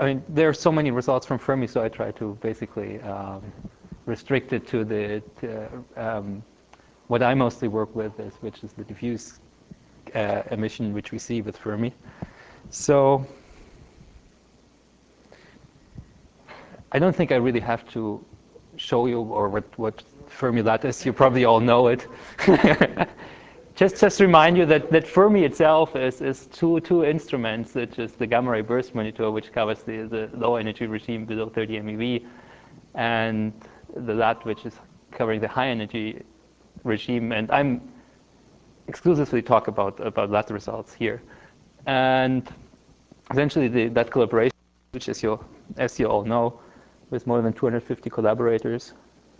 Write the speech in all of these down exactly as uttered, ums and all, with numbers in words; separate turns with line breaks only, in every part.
I mean, there are so many results from Fermi, so I try to basically um, restrict it to the to, um, what I mostly work with, is, which is the diffuse uh, emission which we see with Fermi. So I don't think I really have to show you or what, what Fermi lattice. You probably all know it. Just, just remind you that, that Fermi itself is, is two, two instruments, which is the gamma ray burst monitor, which covers the, the low energy regime below thirty MeV, and the L A T, which is covering the high energy regime. And I'm exclusively talk about, about L A T results here. And essentially the, that collaboration, which as you, as you all know, with more than two hundred fifty collaborators.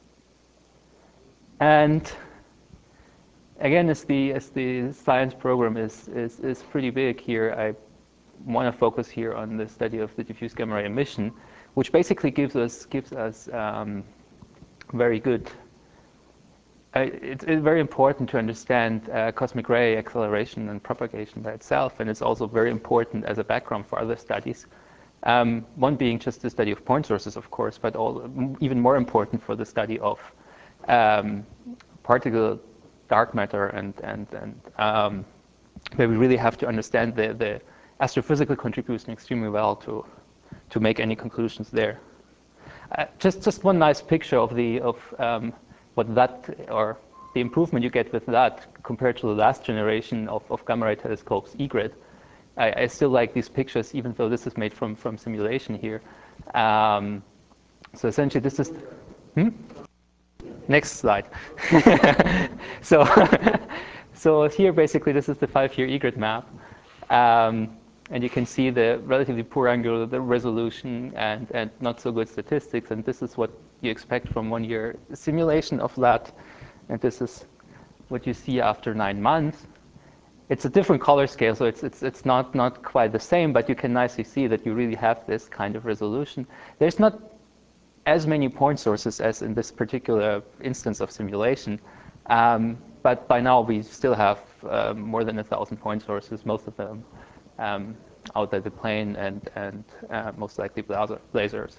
And again, as the, as the science program is, is, is pretty big here, I want to focus here on the study of the diffuse gamma ray emission, which basically gives us, gives us um, very good, uh, it's, it's very important to understand uh, cosmic ray acceleration and propagation by itself, and it's also very important as a background for other studies. Um, one being just the study of point sources, of course, but all, even more important for the study of um, particle dark matter, and, and, and um, where we really have to understand the, the astrophysical contribution extremely well to, to make any conclusions there. Uh, just, just one nice picture of, the, of um, what that, or the improvement you get with that compared to the last generation of, of gamma ray telescopes, eGrid. I, I still like these pictures, even though this is made from, from simulation here. Um, so essentially this is, hmm? Next slide. so, so here basically this is the five-year eGrid map. Um, and you can see the relatively poor angular the resolution and, and not so good statistics. And this is what you expect from one year simulation of that. And this is what you see after nine months. It's a different color scale, so it's, it's, it's not, not quite the same, but you can nicely see that you really have this kind of resolution. There's not as many point sources as in this particular instance of simulation, um, but by now we still have uh, more than a thousand point sources, most of them um, outside the plane, and, and uh, most likely lasers.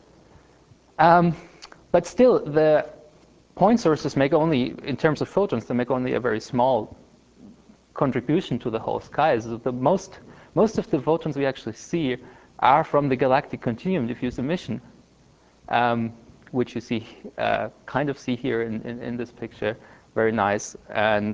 Um, but still, the point sources make only, in terms of photons, they make only a very small contribution to the whole sky. So the most, most of the photons we actually see are from the galactic continuum diffuse emission, um, which you see, uh, kind of see here in, in, in this picture. Very nice. And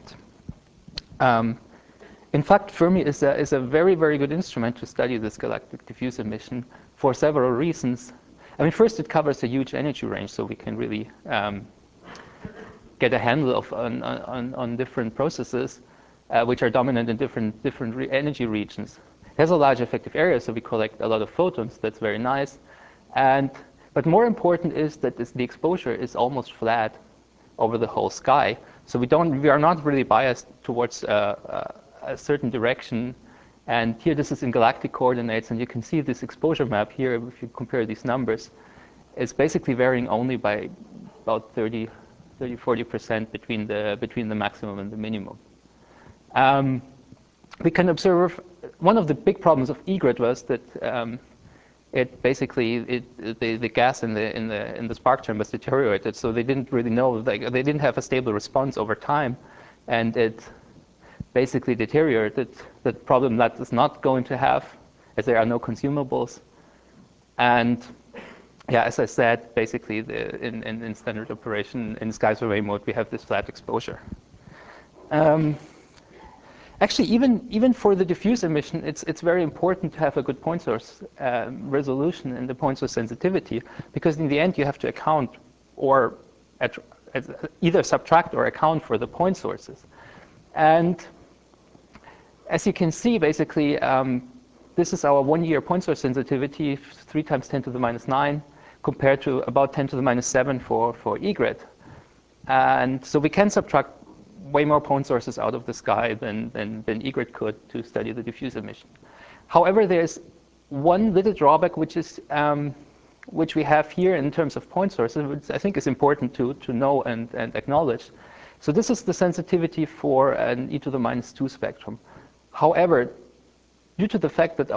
um, in fact, Fermi is a, is a very, very good instrument to study this galactic diffuse emission for several reasons. I mean, first, it covers a huge energy range, so we can really um, get a handle of on, on, on different processes uh, which are dominant in different, different re energy regions. It has a large effective area, so we collect a lot of photons. That's very nice. And, but more important is that this, the exposure is almost flat over the whole sky. So we, don't, we are not really biased towards uh, a certain direction. And here, this is in galactic coordinates, and you can see this exposure map here, if you compare these numbers, it's basically varying only by about thirty, forty percent between the, between the maximum and the minimum. Um, we can observe, one of the big problems of eGrid was that um, it basically, it, the, the gas in the, in, the, in the spark chambers deteriorated, so they didn't really know, like, they didn't have a stable response over time, and it basically deteriorated. The problem that is not going to have, as there are no consumables. And yeah, as I said, basically the, in, in, in standard operation, in sky survey mode, we have this flat exposure. Um, actually, even, even for the diffuse emission, it's, it's very important to have a good point source um, resolution and the point source sensitivity, because in the end, you have to account or at, at either subtract or account for the point sources. And as you can see, basically, um, this is our one-year point source sensitivity, three times ten to the minus nine, compared to about ten to the minus seven for, for eGrid. And so we can subtract way more point sources out of the sky than, than, than eGrid could to study the diffuse emission. However, there's one little drawback, which is um, which we have here in terms of point sources, which I think is important to, to know and, and acknowledge. So this is the sensitivity for an e to the minus two spectrum. However, due to the fact that our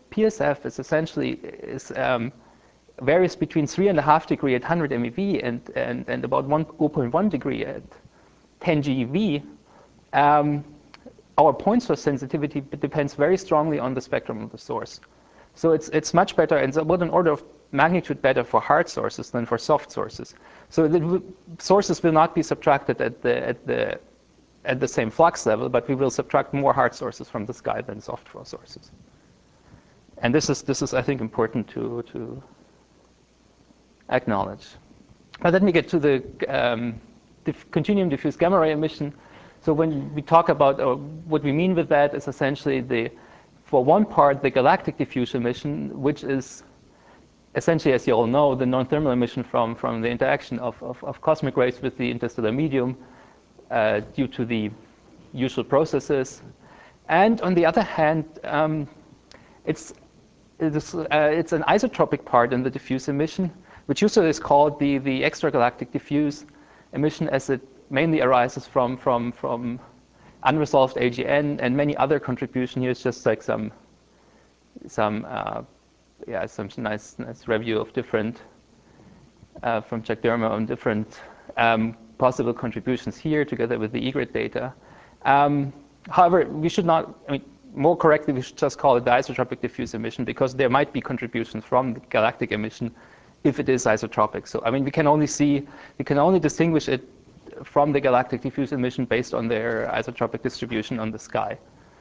P S F is essentially is um, varies between three and a half degree at one hundred MeV and, and, and about zero point one degree at ten GeV, um, our point source sensitivity depends very strongly on the spectrum of the source. So it's, it's much better, and about an order of magnitude better for hard sources than for soft sources. So the sources will not be subtracted at the, at the, at the same flux level, but we will subtract more hard sources from the sky than soft sources. And this is, this is I think, important to, to acknowledge. But let me get to the um, diff continuum diffuse gamma ray emission. So when we talk about uh, what we mean with that is essentially the, for one part, the galactic diffuse emission, which is essentially, as you all know, the non-thermal emission from, from the interaction of, of, of cosmic rays with the interstellar medium uh, due to the usual processes. And on the other hand, um, it's, it's, uh, it's an isotropic part in the diffuse emission, which usually is called the, the extragalactic diffuse emission, as it mainly arises from, from, from unresolved A G N and many other contributions. Here's just like some, some uh, yeah, some nice, nice review of different, uh, from Jack Dermer on different um, possible contributions here together with the E GRID data. Um, however, we should not, I mean, more correctly, we should just call it the isotropic diffuse emission, because there might be contributions from the galactic emission if it is isotropic. So, I mean, we can only see, we can only distinguish it from the galactic diffuse emission based on their isotropic distribution on the sky.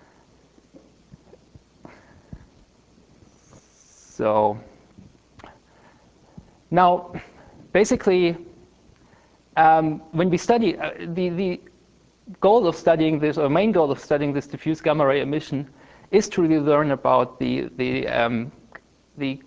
So now, basically, um, when we study, uh, the, the goal of studying this, or main goal of studying this diffuse gamma ray emission is to really learn about the, the, um, the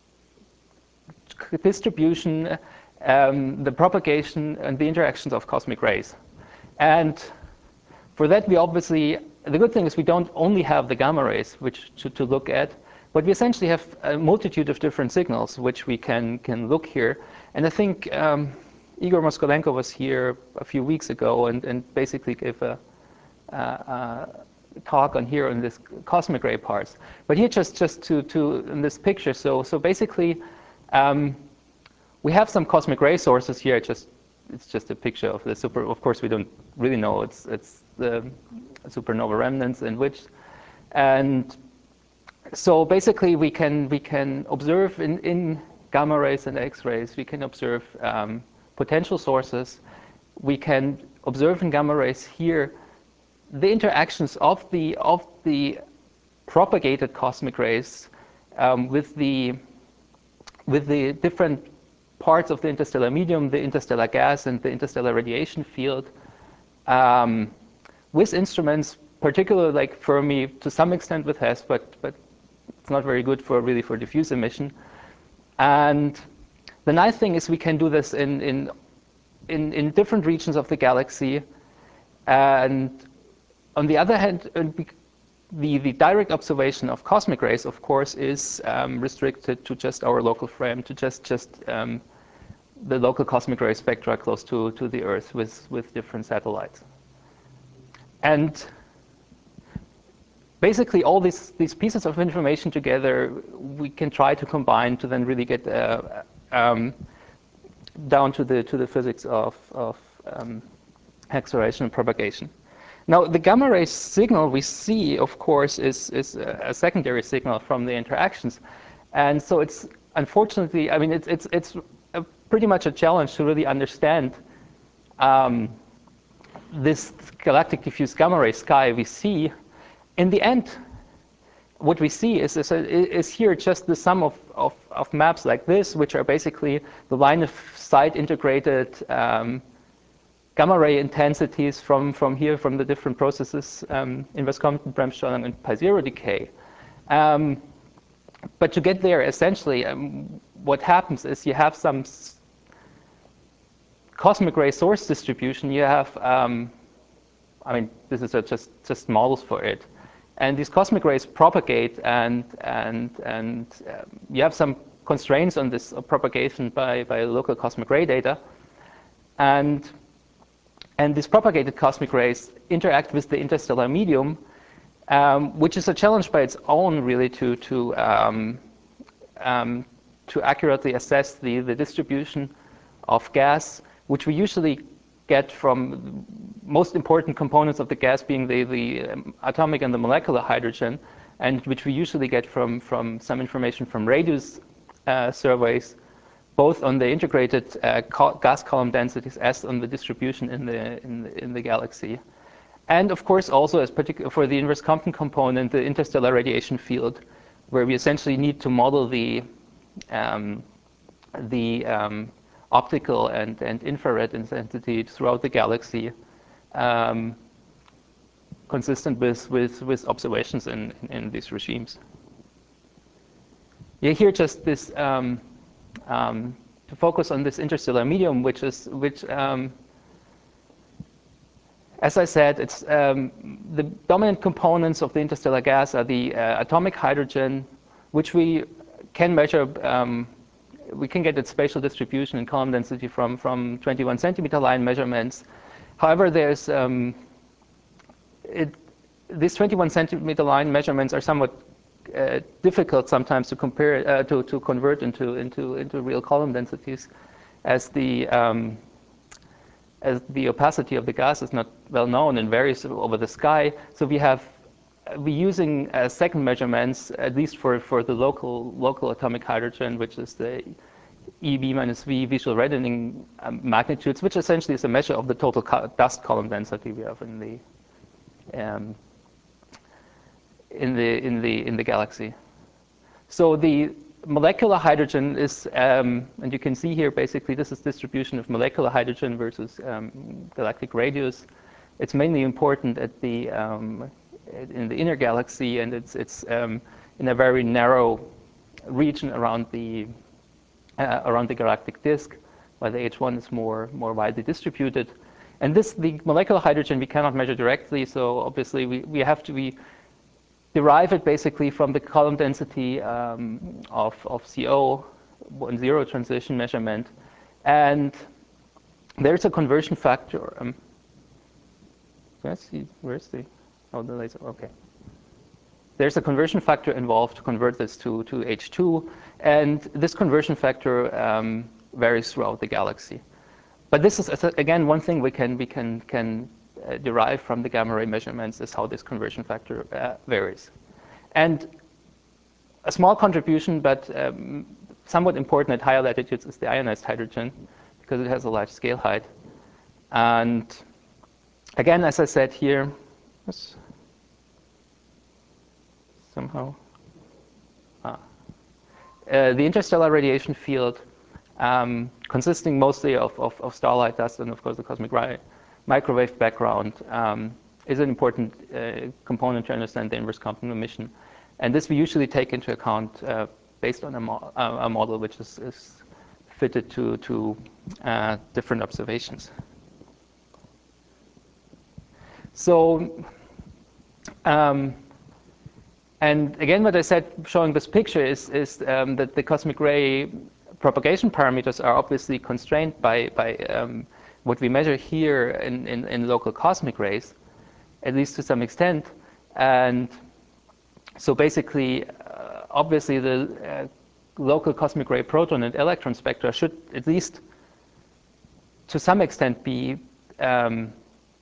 distribution, um, the propagation, and the interactions of cosmic rays. And for that, we obviously, the good thing is we don't only have the gamma rays which to, to look at, but we essentially have a multitude of different signals which we can, can look here. And I think um, Igor Moskolenko was here a few weeks ago and, and basically gave a, a, a talk on here on this cosmic ray parts. But here just, just to, to in this picture, so, so basically um, we have some cosmic ray sources here. Just, it's just a picture of the super, of course we don't really know, it's, it's the supernova remnants in which, and so basically, we can we can observe in, in gamma rays and X-rays. We can observe um, potential sources. We can observe in gamma rays here the interactions of the of the propagated cosmic rays um, with the with the different parts of the interstellar medium, the interstellar gas, and the interstellar radiation field, um, with instruments, particularly like Fermi, to some extent with Hess, but but it's not very good for really for diffuse emission. And the nice thing is we can do this in in in, in different regions of the galaxy. And on the other hand, the the direct observation of cosmic rays, of course, is um, restricted to just our local frame, to just just um, the local cosmic ray spectra close to to the Earth with with different satellites. And basically, all these, these pieces of information together, we can try to combine to then really get uh, um, down to the, to the physics of, of um, acceleration and propagation. Now, the gamma ray signal we see, of course, is, is a secondary signal from the interactions. And so it's, unfortunately, I mean, it's, it's, it's a, pretty much a challenge to really understand um, this galactic diffuse gamma ray sky we see. In the end, what we see is, is, is here just the sum of, of, of maps like this, which are basically the line of sight integrated um, gamma ray intensities from, from here, from the different processes, um, inverse Compton, Bremsstrahlung, and pi zero decay. Um, but to get there, essentially, um, what happens is you have some cosmic ray source distribution. You have, um, I mean, this is a just, just models for it. And these cosmic rays propagate, and and and uh, you have some constraints on this propagation by by local cosmic ray data, and and these propagated cosmic rays interact with the interstellar medium, um, which is a challenge by its own, really, to to um, um, to accurately assess the the distribution of gas, which we usually get from most important components of the gas being the the um, atomic and the molecular hydrogen, and which we usually get from from some information from radius uh, surveys, both on the integrated uh, gas column densities as on the distribution in the in the, in the galaxy. And of course, also as particular for the inverse Compton component, the interstellar radiation field, where we essentially need to model the um, the um, optical and, and infrared intensity throughout the galaxy, um, consistent with, with, with observations in, in these regimes. Yeah, here just this um, um, to focus on this interstellar medium, which is which. Um, As I said, it's um, the dominant components of the interstellar gas are the uh, atomic hydrogen, which we can measure. Um, we can get its spatial distribution and column density from from twenty-one centimeter line measurements. However, there's um, it, these twenty-one centimeter line measurements are somewhat uh, difficult sometimes to compare uh, to to convert into into into real column densities, as the um, as the opacity of the gas is not well known and varies over the sky. So we have we're using uh, second measurements, at least for, for the local local atomic hydrogen, which is the E B minus V visual reddening um, magnitudes, which essentially is a measure of the total co dust column density we have in the um, in the in the in the galaxy. So the molecular hydrogen is, um, and you can see here, basically, this is distribution of molecular hydrogen versus um, galactic radius. It's mainly important at the um, in the inner galaxy, and it's it's um, in a very narrow region around the uh, around the galactic disk, while the H one is more more widely distributed. And this, the molecular hydrogen, we cannot measure directly, so obviously we we have to be derive it basically from the column density um, of, of C O, one zero transition measurement. And there's a conversion factor. Um, let's see, where's the, oh, the laser, okay. There's a conversion factor involved to convert this to, to H two. And this conversion factor um, varies throughout the galaxy. But this is, again, one thing we can, we can, can Uh, derive from the gamma ray measurements is how this conversion factor uh, varies. And a small contribution, but um, somewhat important at higher latitudes, is the ionized hydrogen, because it has a large scale height. And again, as I said here, somehow, ah. uh, the interstellar radiation field, um, consisting mostly of, of, of starlight dust and, of course, the cosmic ray microwave background, um, is an important uh, component to understand the inverse Compton emission. And this we usually take into account uh, based on a, mo a model which is, is fitted to, to uh, different observations. So, um, and again, what I said showing this picture is, is um, that the cosmic ray propagation parameters are obviously constrained by, by um, what we measure here in, in, in local cosmic rays, at least to some extent. And so basically, uh, obviously, the uh, local cosmic ray proton and electron spectra should at least to some extent be um,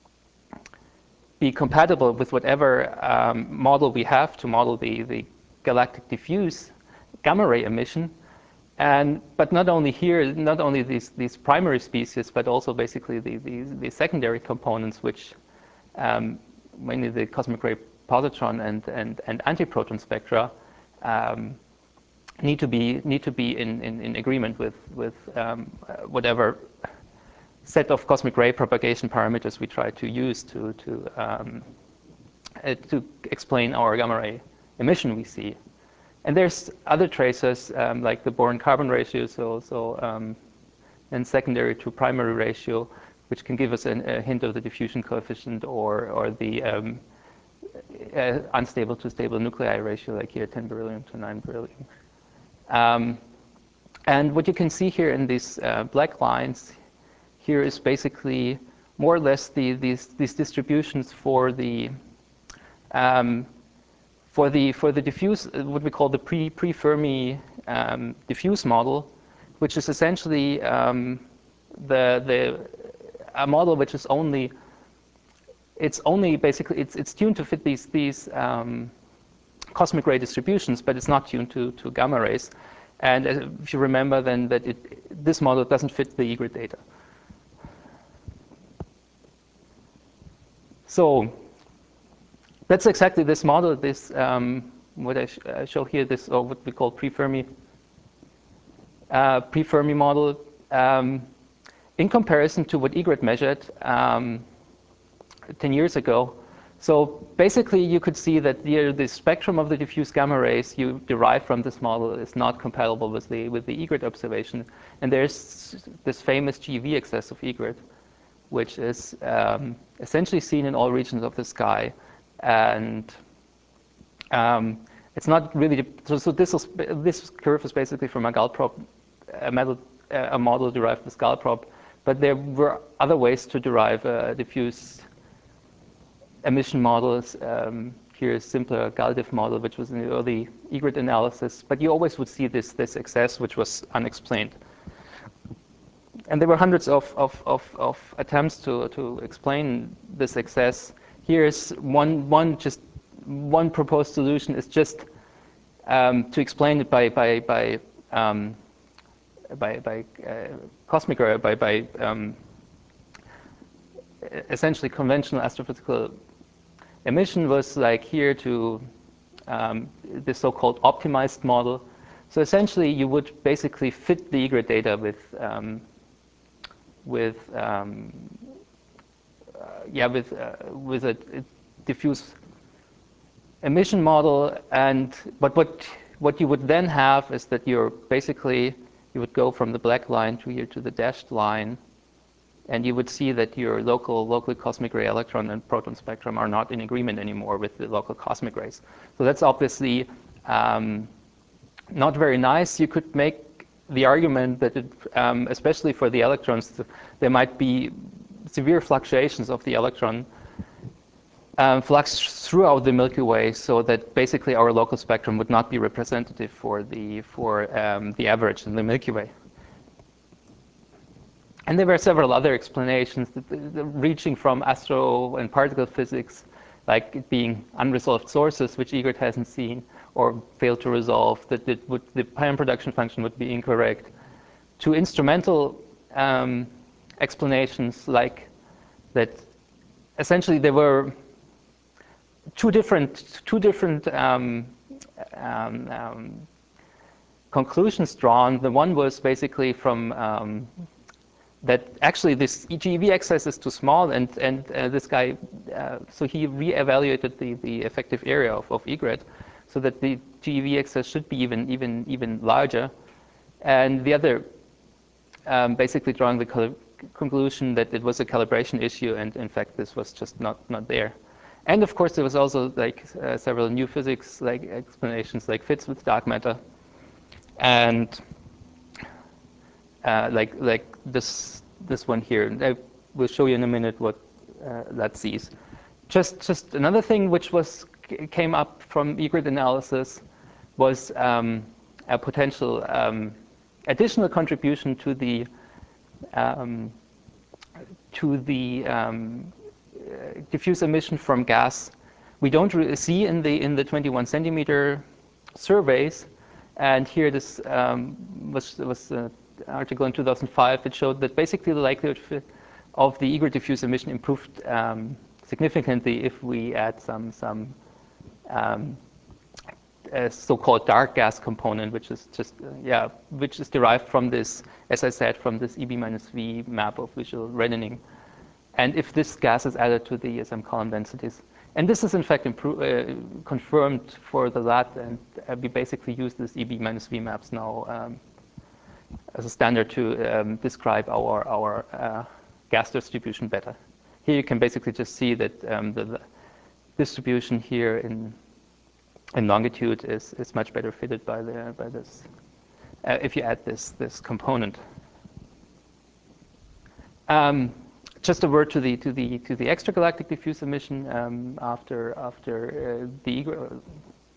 be compatible with whatever um, model we have to model the, the galactic diffuse gamma ray emission. And, but not only here, not only these, these primary species, but also basically the, the, the secondary components, which um, mainly the cosmic ray positron and, and, and antiproton spectra um, need to be, need to be in, in, in agreement with, with um, whatever set of cosmic ray propagation parameters we try to use to, to, um, uh, to explain our gamma ray emission we see. And there's other tracers um, like the boron-carbon ratio, so, so um, and secondary to primary ratio, which can give us an, a hint of the diffusion coefficient, or, or the um, uh, unstable to stable nuclei ratio, like here ten beryllium to nine beryllium. Um, and what you can see here in these uh, black lines here is basically more or less the, these, these distributions for the um, For the for the diffuse, what we call the pre pre Fermi um, diffuse model, which is essentially um, the the a model which is only it's only basically it's it's tuned to fit these these um, cosmic ray distributions, but it's not tuned to to gamma rays. And if you remember, then that it this model doesn't fit the E-grid data. So that's exactly this model. This um, what I, sh I show here. This or what we call pre-Fermi uh, pre-Fermi model. Um, in comparison to what E-grid measured um, ten years ago. So basically, you could see that the, the spectrum of the diffuse gamma rays you derive from this model is not compatible with the with the E-grid observation. And there's this famous G E V excess of E-grid, which is um, essentially seen in all regions of the sky, and um, it's not really. So, so this is this curve is basically from a Galprop, a, metal, a model derived with Galprop, but there were other ways to derive a diffuse emission models. Um, here is simpler GalDiff model, which was in the early E-grid analysis, but you always would see this this excess, which was unexplained. And there were hundreds of, of, of, of attempts to, to explain this excess. Here's one, one just one proposed solution is just um, to explain it by by by um, by, by uh, cosmic or by by um, essentially conventional astrophysical emission was like here to um, the so-called optimized model. So essentially, you would basically fit the E-grid data with um, with um, uh, yeah with uh, with a, a diffuse emission model, and but what what you would then have is that you're basically you would go from the black line to here to the dashed line, and you would see that your local local cosmic ray electron and proton spectrum are not in agreement anymore with the local cosmic rays. So that's obviously um, not very nice. You could make the argument that, it, um, especially for the electrons, there might be severe fluctuations of the electron um, flux throughout the Milky Way, so that basically our local spectrum would not be representative for the for um, the average in the Milky Way. And there were several other explanations, that the, the reaching from astro and particle physics, like it being unresolved sources, which E-grid hasn't seen or failed to resolve, that it would, the pion production function would be incorrect, to instrumental um, explanations, like that essentially there were two different, two different um, um, um, conclusions drawn. The one was basically from um, that actually this G E V excess is too small, and and uh, this guy, uh, so he reevaluated the the effective area of, of E-grid, so that the G E V excess should be even even even larger, and the other um, basically drawing the conclusion that it was a calibration issue, and in fact this was just not not there. And of course there was also like uh, several new physics like explanations, like fits with dark matter, and Uh, like like this this one here. I will show you in a minute what uh, that sees. Just just another thing which was came up from E-grid analysis was um, a potential um, additional contribution to the um, to the um, uh, diffuse emission from gas. We don't really see in the in the twenty-one centimeter surveys, and here this um, was was. Uh, article in two thousand five, it showed that basically the likelihood of the E-grid diffuse emission improved um, significantly if we add some some um, so-called dark gas component, which is just uh, yeah, which is derived from this, as I said, from this E B minus V map of visual reddening. And if this gas is added to the E S M column densities, and this is in fact uh, confirmed for the L A T, and uh, we basically use this E B minus V maps now um, as a standard to um, describe our, our uh, gas distribution better. Here you can basically just see that um, the, the distribution here in, in longitude is, is much better fitted by, the, by this, uh, if you add this, this component. Um, just a word to the, to the, to the extragalactic diffuse emission um, after, after uh, the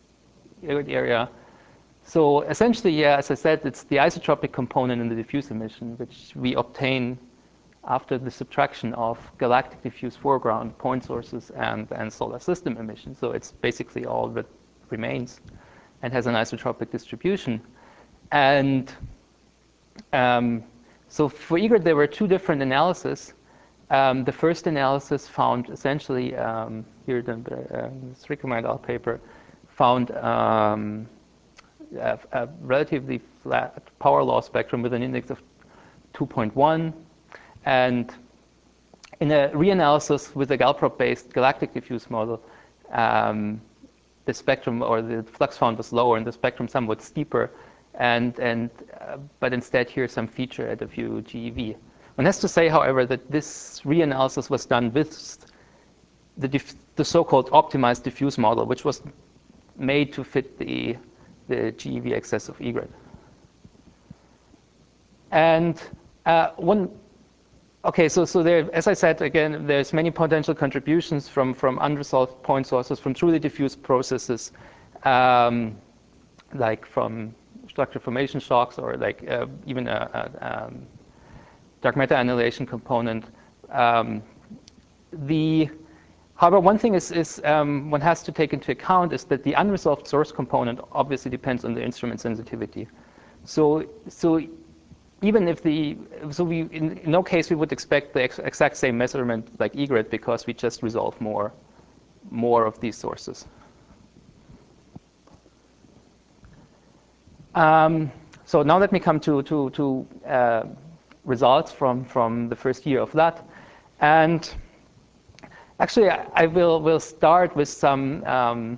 area. So essentially, yeah, as I said, it's the isotropic component in the diffuse emission, which we obtain after the subtraction of galactic diffuse foreground, point sources, and, and solar system emission. So it's basically all that remains and has an isotropic distribution. And um, so for Egret, there were two different analyses. Um, the first analysis found essentially, um, here the, the uh, Strickland et al. Paper, found um, a, a relatively flat power law spectrum with an index of two point one. And in a reanalysis with a Galprop-based galactic diffuse model, um, the spectrum or the flux found was lower and the spectrum somewhat steeper, and, and, uh, but instead here some feature at a few G E V. One has to say, however, that this reanalysis was done with the, the so-called optimized diffuse model, which was made to fit the, the G E V excess of Egret. And uh, one, okay, so, so there, as I said, again, there's many potential contributions from, from unresolved point sources, from truly diffuse processes, um, like from structure formation shocks or like uh, even a, a um, dark matter annihilation component. Um, the, however, one thing is, is um, one has to take into account is that the unresolved source component obviously depends on the instrument sensitivity. So, so even if the, so we, in, in no case we would expect the ex exact same measurement like Egret because we just resolve more, more of these sources. Um, so now let me come to, to, to uh, results from, from the first year of that. And actually, I, I will, will start with some, um,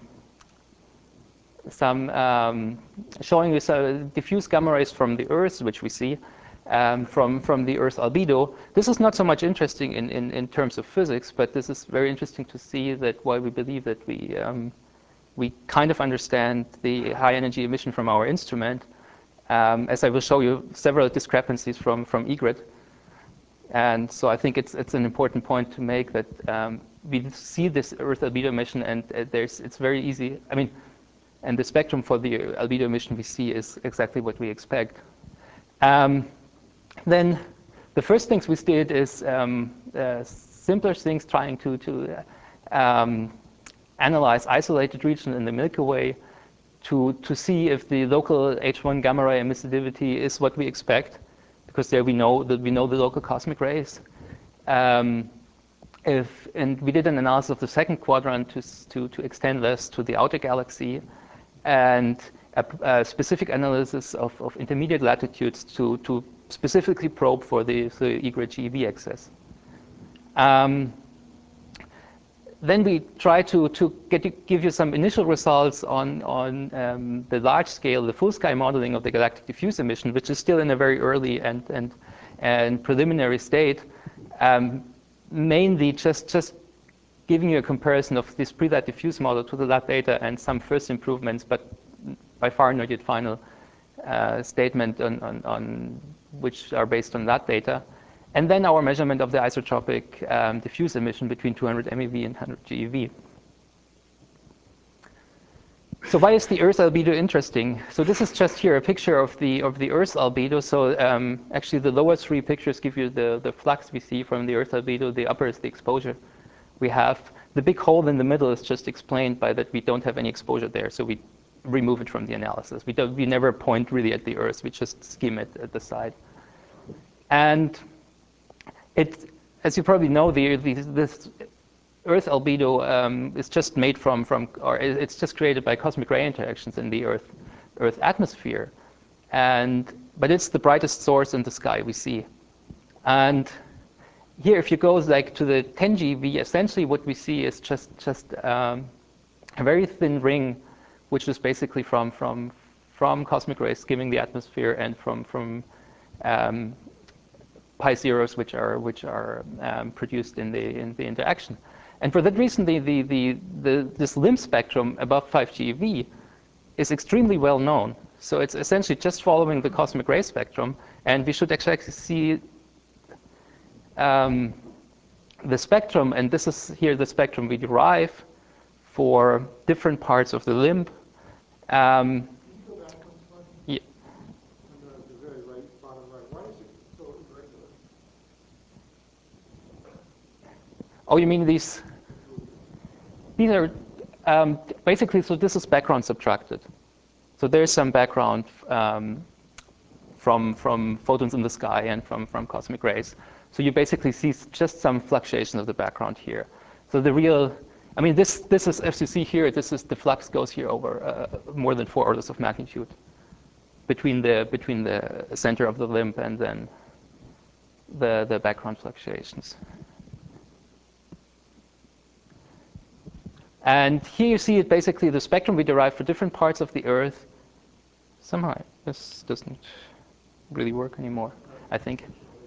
some um, showing you some diffuse gamma rays from the Earth, which we see um, from, from the Earth albedo. This is not so much interesting in, in, in terms of physics, but this is very interesting to see that why we believe that we, um, we kind of understand the high energy emission from our instrument. Um, as I will show you several discrepancies from, from Egret. And so I think it's, it's an important point to make that um, we see this Earth albedo emission and uh, there's, it's very easy. I mean, and the spectrum for the albedo emission we see is exactly what we expect. Um, then the first things we did is um, uh, simpler things, trying to, to um, analyze isolated regions in the Milky Way to, to see if the local H one gamma ray emissivity is what we expect, because there we know that we know the local cosmic rays. Um, if, and we did an analysis of the second quadrant to, to, to extend this to the outer galaxy, and a, a specific analysis of, of intermediate latitudes to, to specifically probe for the, the Egret G E V excess. Um, Then we try to, to get you, give you some initial results on, on um, the large scale, the full sky modeling of the galactic diffuse emission, which is still in a very early and, and, and preliminary state. Um, mainly just, just giving you a comparison of this pre-lat diffuse model to the lat data and some first improvements, but by far not yet final uh, statement on, on, on which are based on that data. And then our measurement of the isotropic um, diffuse emission between two hundred MeV and one hundred G E V. So why is the Earth albedo interesting? So this is just here a picture of the of the Earth albedo. So um, actually, the lower three pictures give you the the flux we see from the Earth albedo. The upper is the exposure we have. The big hole in the middle is just explained by that we don't have any exposure there, so we remove it from the analysis. We don't. We never point really at the Earth. We just skim it at the side. And it, as you probably know, the, the, this Earth albedo um, is just made from, from, or it's just created by cosmic ray interactions in the Earth, Earth atmosphere. And, but it's the brightest source in the sky we see. And here, if you go like to the ten G eV, essentially what we see is just, just um, a very thin ring, which is basically from, from, from cosmic rays skimming the atmosphere and from, from um, pi zeros, which are which are um, produced in the in the interaction, and for that reason, the the the, the this limb spectrum above five G eV is extremely well known. So it's essentially just following the cosmic ray spectrum, and we should actually see um, the spectrum, and this is here the spectrum we derive for different parts of the limb. Um,
Can you go back one slide?
yeah.
On the, the very right, bottom right. Why is it so irregular?
Oh, you mean these?
The grouping.
These are um, basically, so this is background subtracted. So there's some background um, from, from photons in the sky and from, from cosmic rays. So you basically see just some fluctuation of the background here. So the real, I mean, this, this is, as you see here, this is the flux goes here over uh, more than four orders of magnitude between the, between the center of the limb and then the, the background fluctuations. And here you see it basically the spectrum we derive for different parts of the Earth. Somehow this doesn't really work anymore, I think.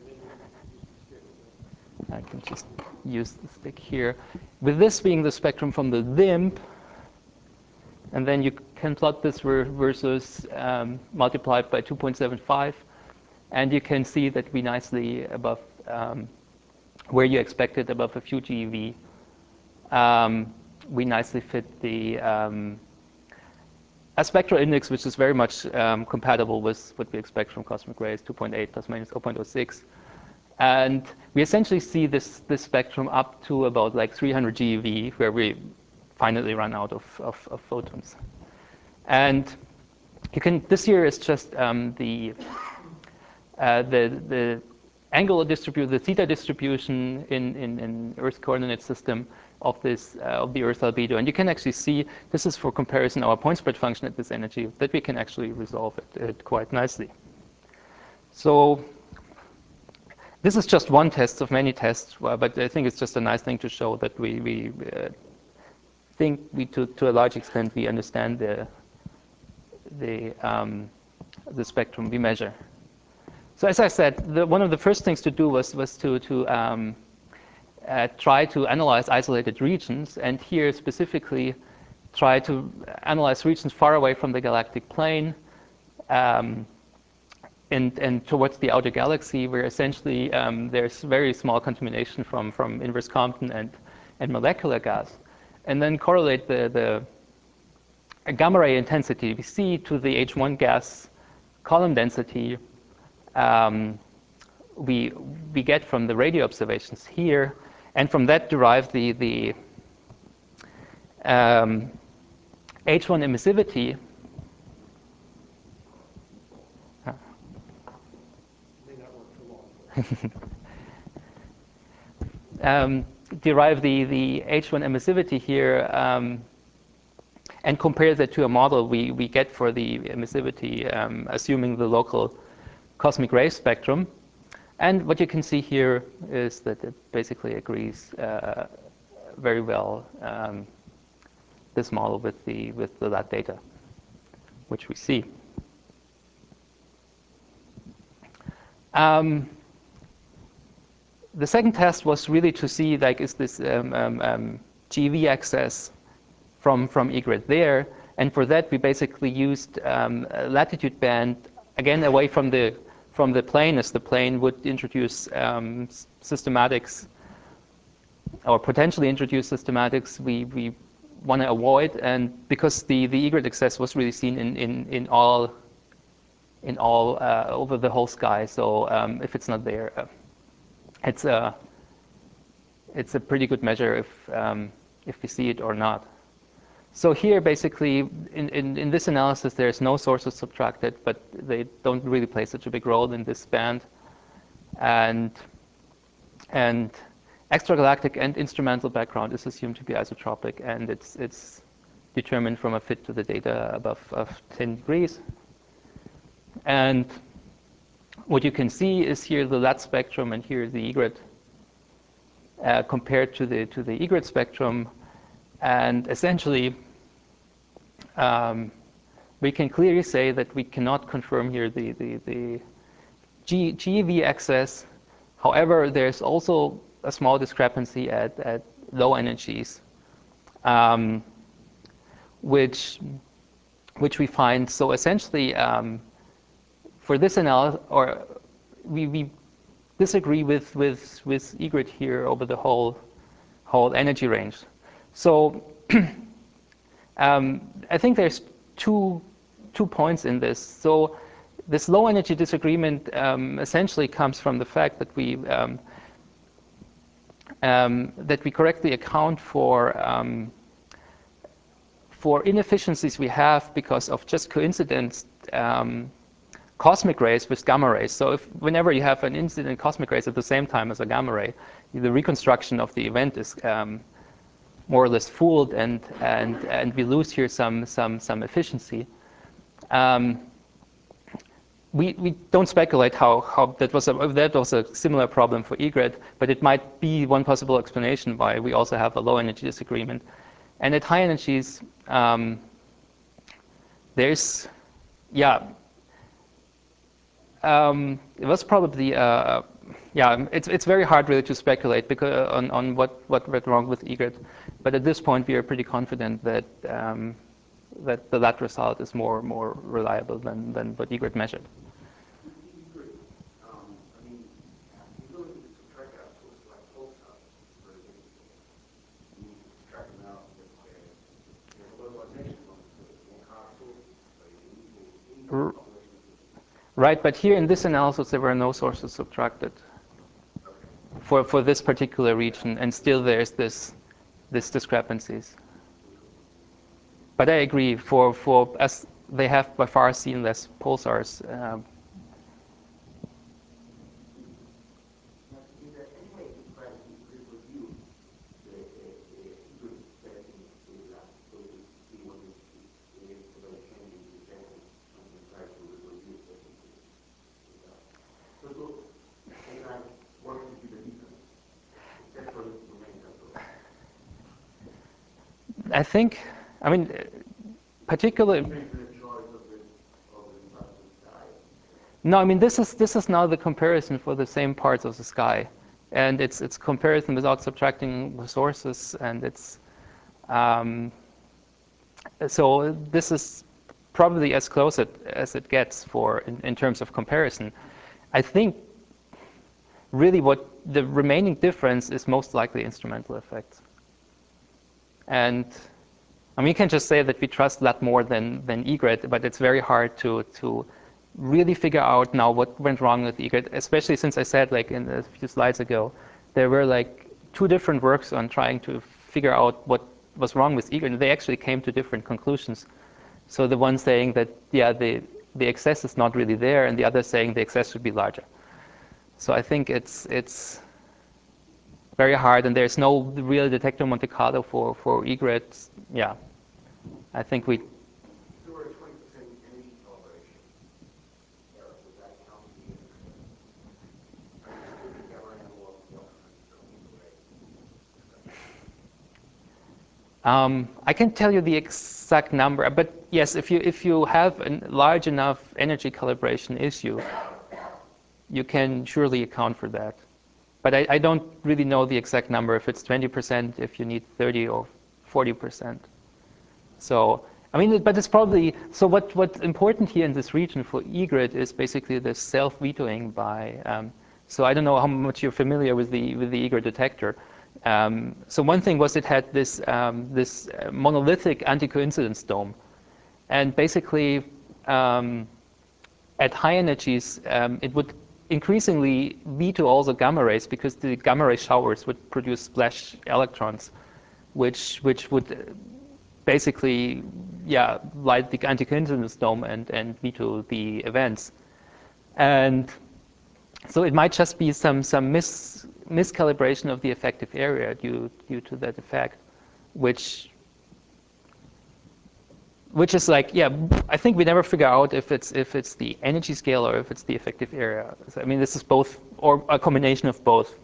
I can just use the stick here. With this being the spectrum from the limb, and then you can plot this versus um, multiplied by two point seven five, and you can see that we nicely above um, where you expected above a few GeV. Um, we nicely fit the um, a spectral index, which is very much um, compatible with what we expect from cosmic rays, two point eight plus minus zero point zero six. And we essentially see this, this spectrum up to about like three hundred GeV, where we finally run out of, of, of photons. And you can, this here is just um, the, uh, the, the angular distribution, the theta distribution in, in, in Earth coordinate system of this uh, of the Earth albedo. And you can actually see, this is for comparison our point spread function at this energy, that we can actually resolve it, it quite nicely. So this is just one test of many tests, but I think it's just a nice thing to show that we, we uh, think we, to, to a large extent, we understand the, the, um, the spectrum we measure. So as I said, the, one of the first things to do was, was to, to um, uh, try to analyze isolated regions, and here specifically try to analyze regions far away from the galactic plane, um, And, and towards the outer galaxy, where essentially um, there's very small contamination from, from inverse Compton and, and molecular gas. And then correlate the, the gamma ray intensity we see to the H one gas column density um, we, we get from the radio observations here. And from that derive the, the um, H one emissivity.
May not work for long.
um, derive the, the H one emissivity here um, and compare that to a model we, we get for the emissivity, um, assuming the local cosmic ray spectrum. And what you can see here is that it basically agrees uh, very well, um, this model with the, with the lab data, which we see. Um, the second test was really to see, like, is this um, um, um, GeV excess from, from egret there. And for that, we basically used um, a latitude band, again, away from the, from the plane, as the plane would introduce um, systematics, or potentially introduce systematics we, we want to avoid. And because the, the egret excess was really seen in, in, in all, in all uh, over the whole sky. So um, if it's not there, uh, it's, a, it's a pretty good measure if, um, if we see it or not. So here, basically, in, in, in this analysis, there's no sources subtracted, but they don't really play such a big role in this band. And, and extragalactic and instrumental background is assumed to be isotropic, and it's, it's determined from a fit to the data above of ten degrees. And what you can see is here the L A T spectrum, and here the egret uh, compared to the, to the egret spectrum. And essentially, Um, we can clearly say that we cannot confirm here the, the, the G, GeV excess. However, there's also a small discrepancy at, at low energies, um, which, which we find. So essentially, um, for this analysis, or we, we disagree with, with, with egret here over the whole, whole energy range. So um, I think there's two two points in this. So this low energy disagreement um, essentially comes from the fact that we um, um, that we correctly account for um, for inefficiencies we have because of just coincidence um, cosmic rays with gamma rays. So if whenever you have an incident cosmic rays at the same time as a gamma ray, the reconstruction of the event is um, more or less fooled, and and and we lose here some some some efficiency. Um, we we don't speculate how how that was a that was a similar problem for egret, but it might be one possible explanation why we also have a low energy disagreement. And at high energies, um, there's yeah. Um, it was probably uh, yeah. It's it's very hard really to speculate because on on what what went wrong with egret, but at this point we are pretty confident that um, that the that result is more more reliable than than what egret measured.
Egret, um, I mean, the ability to subtract out sources like pulsars is very limited. I mean, you can subtract them out with their, their localization onto more hard sources, so you can easily, easily population of them.
Right, but here in this analysis there were no sources subtracted
Okay.
for for this particular region, and still there's this this discrepancies. But I agree, for for as they have by far seen less pulsars. Uh,
Is there any way to try to reproduce the egret setting data so we can see what is the the change in the setting and then try to reproduce the result? So, so and I what would be the difference, except for instrumental program?
I think, I mean, particularly.
Change the choice of the of the department sky.
No, I mean this is this is now the comparison for the same parts of the sky, and it's it's comparison without subtracting the sources, and it's um, so this is probably as close it, as it gets for in, in terms of comparison. I think really what the remaining difference is most likely instrumental effects, and I mean, you can just say that we trust that more than than egret, but it's very hard to to really figure out now what went wrong with egret, especially since I said, like in a few slides ago, there were like two different works on trying to figure out what was wrong with egret, and they actually came to different conclusions. So the one saying that, yeah, the the excess is not really there, and the other saying the excess should be larger. So I think it's it's very hard, and there's no real detector Monte Carlo for for egret. Yeah, I think we.
So we're at twenty percent energy calibration error. Does that count to be an excess? I mean, if the gamma ray go up one hundred kilometers away, is that
Um, I can tell you the exact number, but yes, if you if you have a large enough energy calibration issue, you can surely account for that. But I, I don't really know the exact number, if it's twenty percent, if you need thirty or forty percent. So, I mean, but it's probably, so what, what's important here in this region for egret is basically the self-vetoing by, um, so I don't know how much you're familiar with the, with the egret detector. Um, so one thing was it had this, um, this monolithic anti-coincidence dome. And basically, um, at high energies, um, it would increasingly veto all the gamma rays because the gamma ray showers would produce splash electrons, which which would basically, yeah, light the anti-coincidence dome and and veto the events. And so it might just be some some mis miscalibration of the effective area due due to that effect, which which is like, yeah, I think we never figure out if it's if it's the energy scale or if it's the effective area. So, I mean, this is both, or a combination of both.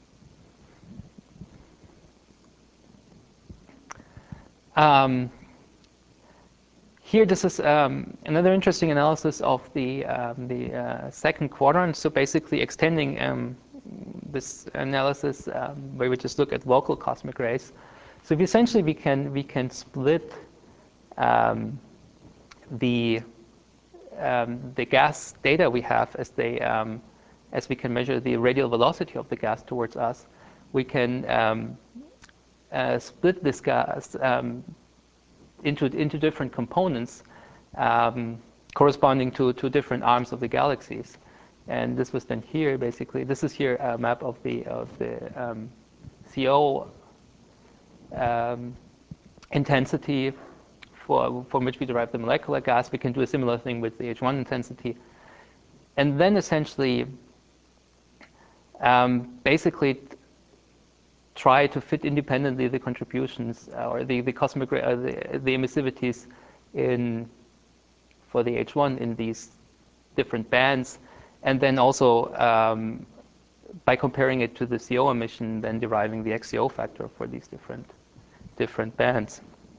Um, here, this is um, another interesting analysis of the um, the uh, second quadrant. So basically, extending um, this analysis um, where we just look at local cosmic rays. So we essentially we can we can split um, the um, the gas data we have as they um, as we can measure the radial velocity of the gas towards us. We can um, uh, split this gas um, into into different components um, corresponding to, to different arms of the galaxies. And this was done here, basically. This is here a map of the, of the um, C O um, intensity for, from which we derive the molecular gas. We can do a similar thing with the H one intensity. And then essentially, um, basically try to fit independently the contributions uh, or the, the cosmic, uh, the, the emissivities in, for the H one in these different bands. And then also, um, by comparing it to the C O emission, then deriving the X C O factor for these different, different bands.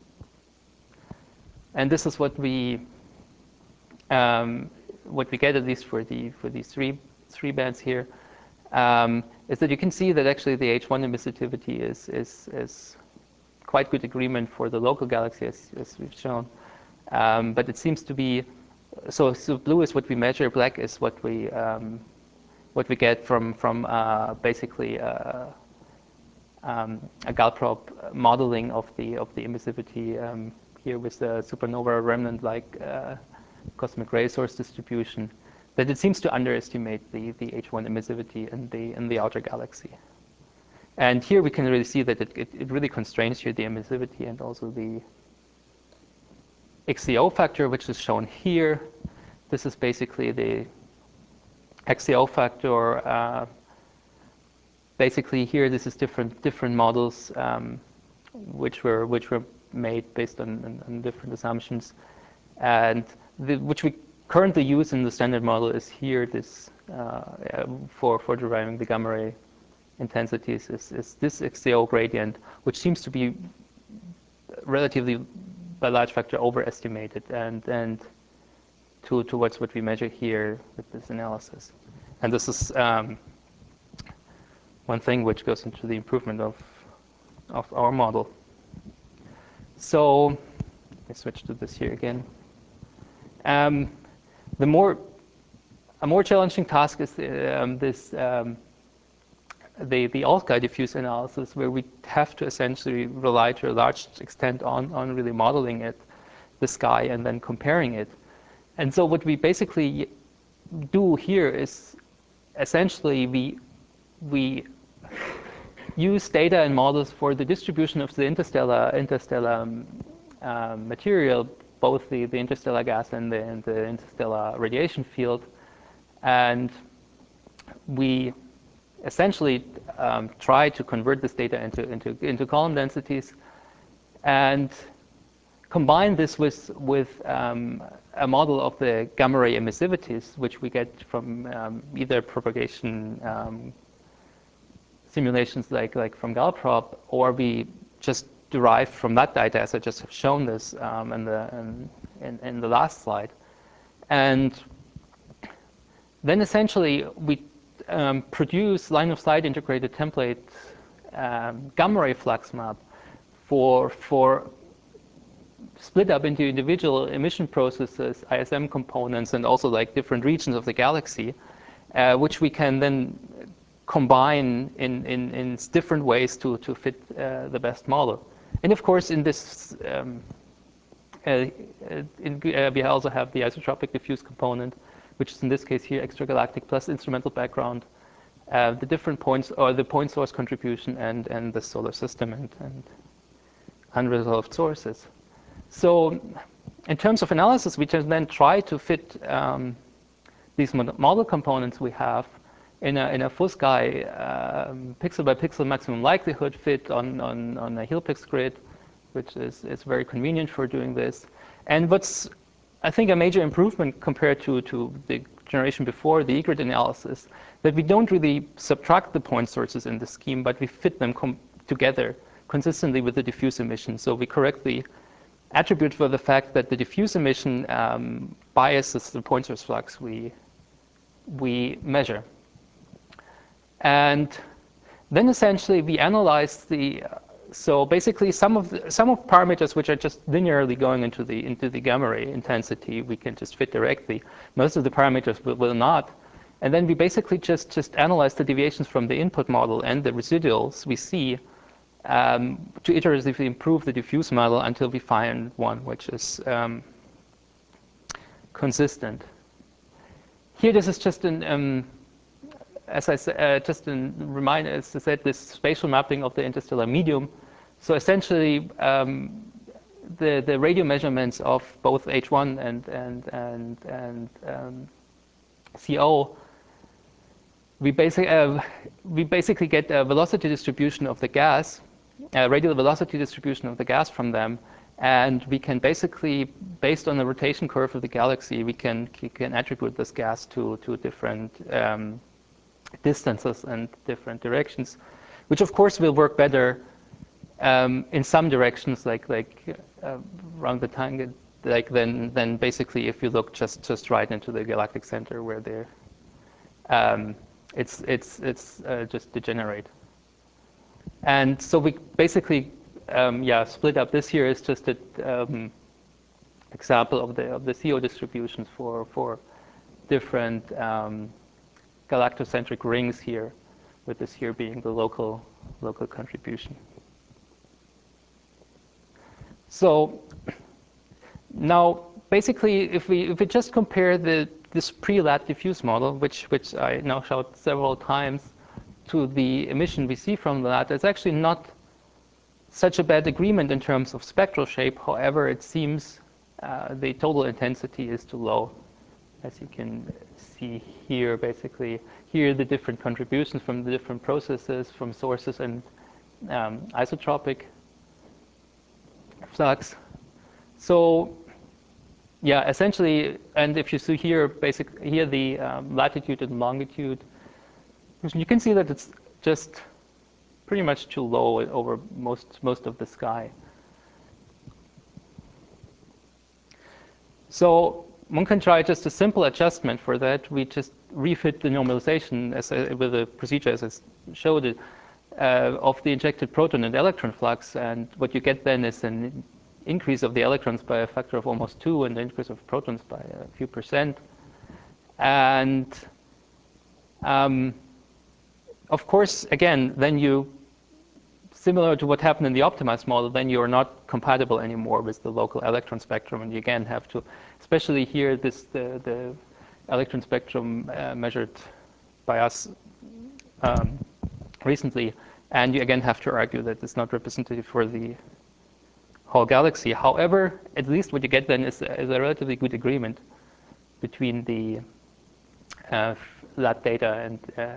And this is what we um, what we get, at least for the for these three three bands here, um, is that you can see that actually the H one emissivity is is is quite good agreement for the local galaxy, as, as we've shown. Um, but it seems to be so. So blue is what we measure. Black is what we um, what we get from from uh, basically uh, um, a Galprop modeling of the of the emissivity um, here with the supernova remnant-like uh, cosmic ray source distribution. That it seems to underestimate the the H one emissivity in the in the outer galaxy. And here we can really see that it, it, it really constrains here the emissivity and also the X C O factor, which is shown here. This is basically the X C O factor. Uh, basically here, this is different different models um, which were which were made based on, on, on different assumptions, and the, which we currently use in the standard model is here. This uh, for for deriving the gamma ray intensities is, is this X C O gradient, which seems to be relatively by large factor overestimated and and to towards what we measure here with this analysis. And this is um, one thing which goes into the improvement of of our model. So let me switch to this here again. Um, the more a more challenging task is um, this um, the the Alt-Sky diffuse analysis, where we have to essentially rely to a large extent on on really modeling it, the sky, and then comparing it. And so what we basically do here is essentially we we use data and models for the distribution of the interstellar interstellar um, um, material, both the, the interstellar gas and the, and the interstellar radiation field, and we essentially um, try to convert this data into into into column densities, and combine this with with um, a model of the gamma ray emissivities, which we get from um, either propagation um, simulations like like from Galprop, or we just derive from that data, as I just have shown this um, in the in, in, in the last slide, and then essentially we um, produce line of sight integrated template um, gamma ray flux map for for split up into individual emission processes, I S M components, and also like different regions of the galaxy, uh, which we can then combine in, in, in different ways to, to fit uh, the best model. And of course, in this, um, uh, in, uh, we also have the isotropic diffuse component, which is in this case here extragalactic plus instrumental background, uh, the different points, or the point source contribution, and, and the solar system and, and unresolved sources. So in terms of analysis, we can then try to fit um, these model components we have in a, in a full sky um, pixel by pixel maximum likelihood fit on, on, on a Hilpix grid, which is, is very convenient for doing this. And what's, I think, a major improvement compared to, to the generation before, the E-grid analysis, that we don't really subtract the point sources in the scheme, but we fit them com together consistently with the diffuse emission. So we correctly attribute for the fact that the diffuse emission um, biases the point source flux we, we measure. And then essentially we analyze the, uh, so basically some of the, some of parameters which are just linearly going into the, into the gamma ray intensity, we can just fit directly. Most of the parameters will, will not. And then we basically just, just analyze the deviations from the input model and the residuals we see um, to iteratively improve the diffuse model until we find one which is um, consistent. Here, this is just an, um, as I said, uh, just a reminder, as I said, this spatial mapping of the interstellar medium. So essentially, um, the the radio measurements of both H one and and and and um, C O, we basically uh, we basically get a velocity distribution of the gas, a radial velocity distribution of the gas from them, and we can basically, based on the rotation curve of the galaxy, we can we can attribute this gas to to different um, distances and different directions, which of course will work better um, in some directions, like like uh, around the tangent, like then then basically if you look just just right into the galactic center where they're um, it's it's it's uh, just degenerate. And so we basically um, yeah split up. This here is just an um, example of the of the C O distributions for for different um, galactocentric rings here, with this here being the local local contribution. So now, basically, if we if we just compare the this pre-lat diffuse model, which which I now showed several times, to the emission we see from the lat, it's actually not such a bad agreement in terms of spectral shape. However, it seems uh, the total intensity is too low, as you can see here. Basically, here the different contributions from the different processes, from sources and um, isotropic flux. So yeah, essentially, and if you see here, basically here the um, latitude and longitude, you can see that it's just pretty much too low over most most of the sky. So one can try just a simple adjustment for that. We just refit the normalization as a, with a procedure as I showed it uh, of the injected proton and electron flux, and what you get then is an increase of the electrons by a factor of almost two, and the increase of protons by a few percent. And um, of course, again, then you, similar to what happened in the optimized model, then you are not compatible anymore with the local electron spectrum, and you again have to, especially here, this the, the electron spectrum uh, measured by us um, recently, and you again have to argue that it's not representative for the whole galaxy. However, at least what you get then is, is a relatively good agreement between the uh, lat data and uh,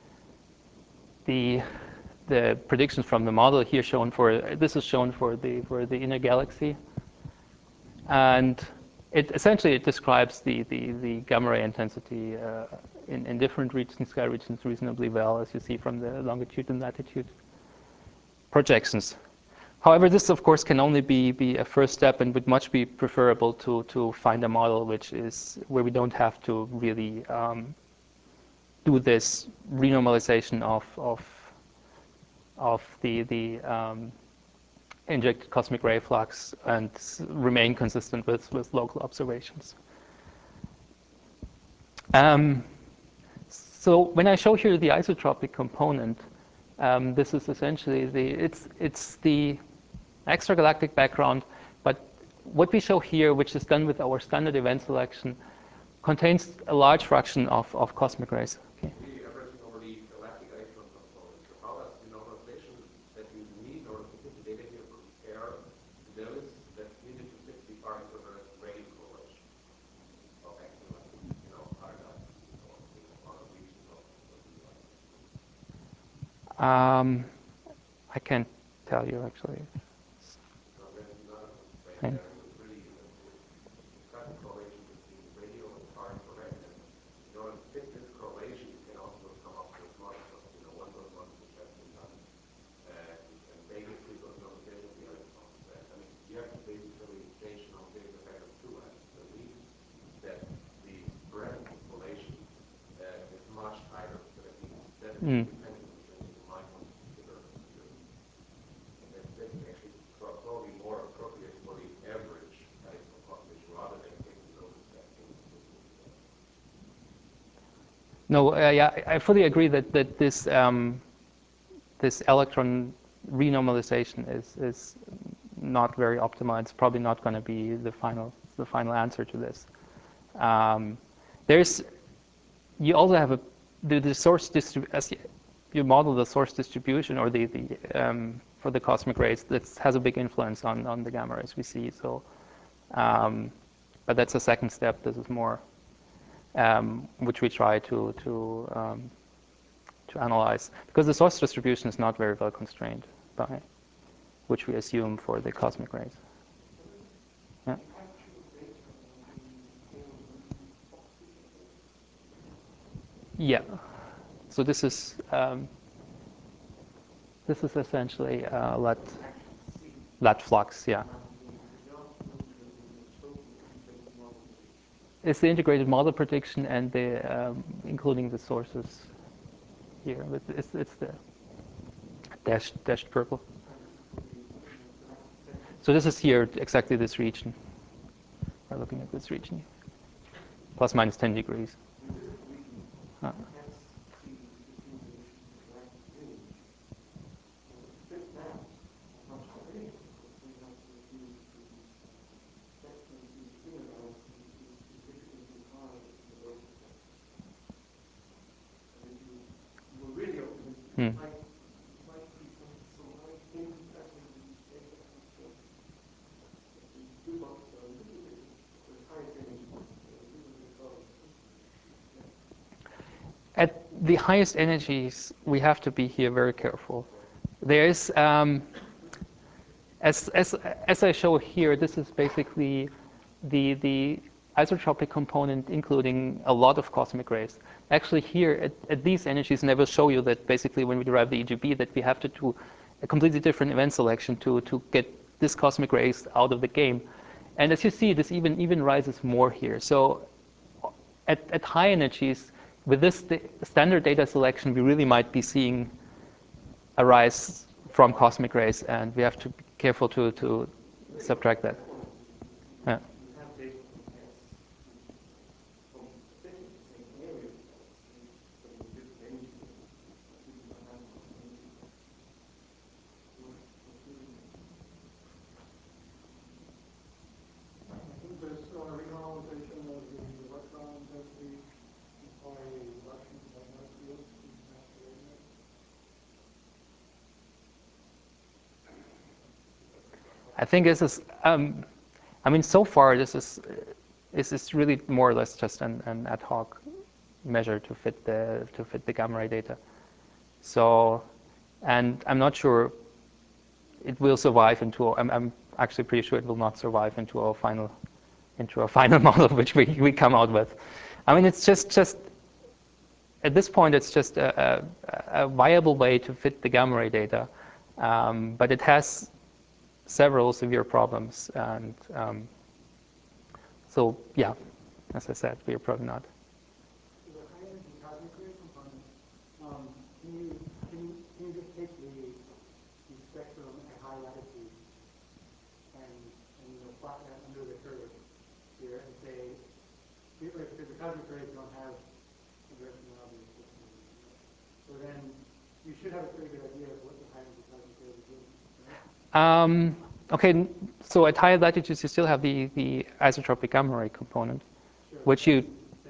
the the predictions from the model here shown for this is shown for the for the inner galaxy, and it essentially it describes the the, the gamma ray intensity uh, in in different regions, sky regions, reasonably well, as you see from the longitude and latitude projections. However, this of course can only be be a first step, and would much be preferable to to find a model which is where we don't have to really um, do this renormalization of of of the the um, injected cosmic ray flux and remain consistent with with local observations. Um, so when I show here the isotropic component, um, this is essentially the it's it's the extragalactic background, but what we show here, which is done with our standard event selection, contains a large fraction of, of cosmic rays. Okay.
Really averaging over the galactic electron component. So how does the normalization that you need in order to fit the data here compare to those that's needed to fit the Parkinson radial correlation of acting like, you know, other galaxies or, you know, other regions of, of the universe?
Um, I can't tell you actually.
So there's another constraint
Thank-
there. So it's really, uh, it's, it's got the correlation between radio and far infrared. And in order to fit this correlation, you can also come up with models of, you know, one dot one, which has been done. And, and basically for the normalization of the electrons. And, I mean, you have to basically change the normalization factor of two x. So it means that the present correlation uh, is much higher. So that means that is
Mm.
independent of changing. You might want to consider here. That, that's actually probably more appropriate for the average electron population rather than taking those spectrum and putting it together.
No, uh, yeah, I fully agree that that this um, this electron renormalization is is not very optimal. It's probably not going to be the final the final answer to this. Um, there's you also have a the, the source distrib as you, you model the source distribution or the the um, for the cosmic rays that has a big influence on on the gamma rays we see. So, um, but that's a second step. This is more um, which we try to to um, to analyze because the source distribution is not very well constrained by which we assume for the cosmic rays. Yeah. Yeah. So this is um, this is essentially uh, let let flux. Yeah. It's the integrated model prediction and the um, including the sources here. It's it's the dashed dashed purple. So this is here exactly this region. We're looking at this region, plus minus ten degrees. Uh, hmm. At the highest energies, we have to be here very careful. There is, um, as, as, as I show here, this is basically the, the isotropic component, including a lot of cosmic rays. Actually here, at, at these energies, never show you that basically when we derive the E G B, that we have to do a completely different event selection to, to get this cosmic rays out of the game. And as you see, this even, even rises more here. So at, at high energies, with this standard data selection, we really might be seeing a rise from cosmic rays, and we have to be careful to, to subtract that. Yeah.
Does uh, renormalization of the electron density imply a reduction in magnetic field in masquerade?
I think this is, um, I mean, so far this is, this is really more or less just an, an ad hoc measure to fit the to fit the gamma ray data. So, and I'm not sure it will survive into. I'm, I'm actually pretty sure it will not survive into our final into a final model which we, we come out with. I mean, it's just just at this point it's just a, a, a viable way to fit the gamma ray data, um, but it has several severe problems, and um, so yeah, as I said, we are probably not.
The high energy cosmic ray component. Um, can you can you can you just take the the spectrum at high latitude and and you know plot that under the curve here and say because the cosmic rays don't have directionality, so then you should have a pretty good idea of what the high energy cosmic rays are doing, right?
Um, okay, so at higher latitudes you still have the the isotropic gamma ray component,
Sure,
which you.